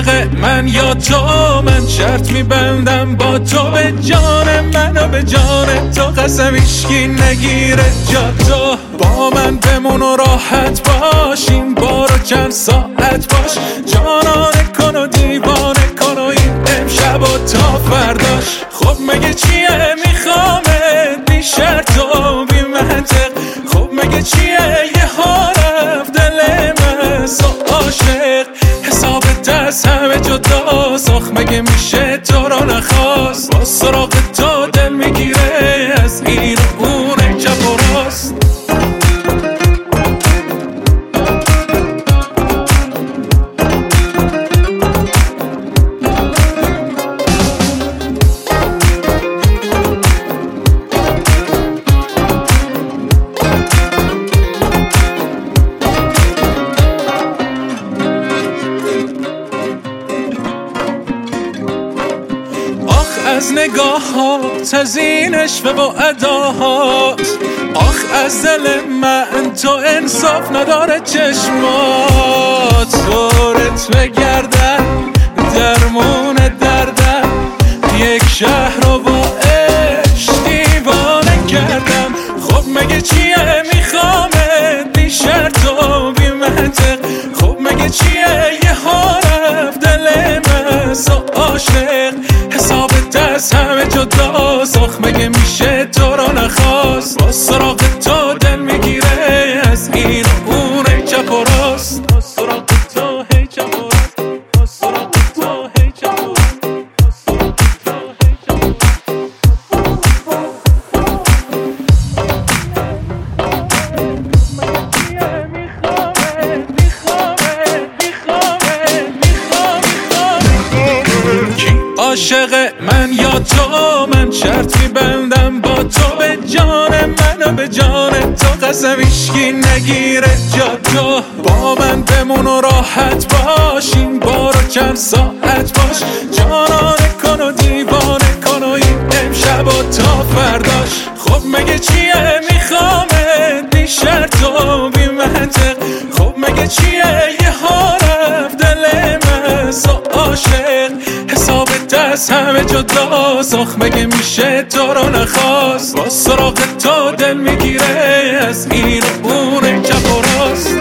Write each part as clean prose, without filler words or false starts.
عاشق من یا تو، من شرط میبندم با تو، به جان من و به جان تو، قسم هیچکی نگیره جا تو. با من بمون و راحت باش، این بارو چند ساعت باش، جانانه کن و دیوانه کن و این امشب و تا فرداش. خب مگه چیه میخوامت بی شرط و بی منطق، خب مگه چیه یه ها رفت دل من سو عاشق، حسابت از همه جدا ساخ، مگه میشه تو رو نخواست، با سراغ تو دل میگیره از این و اون چپ و راست. از نگاهات، از این عشق و اداهات، آخ از دل من تو انصاف نداره چشمات. دورت بگردن درمون دردم، یک شهر رو با عشق دیوانه کردم. خب مگه چیه میخوامت بی شرط و بی منطق، خب مگه چیه یه ها رفت دل من سو عاشق، حسابت از همه جدا ساخ، مگه میشه تو رو نخواست، با سراغ تو دل میگیره از این و اون ای چپ و راست، با سراغ تو هی چپ و راست، با سراغ تو هی چپ و راست، با سراغ تو هی چپ و راست. عاشق من یا تو، من شرط میبندم با تو، به جان من و به جان تو، قسم هیچکی نگیره جا تو. با من بمون و راحت باش، این بارو چند ساعت باش، جانانه کن و دیوانه کن و این امشب و تا فرداش. خب مگه چیه میخوامت بی شرط و بی منطق، خب مگه چیه یه ها رفت دل من سو عاشق، حسابت از همه جدا ساخ، مگه میشه تو رو نخواست، با سراغ تو دل میگیره از این و اون چپ و راست.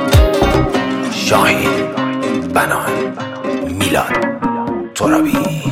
شاهین، بنان، میلاد ترابی.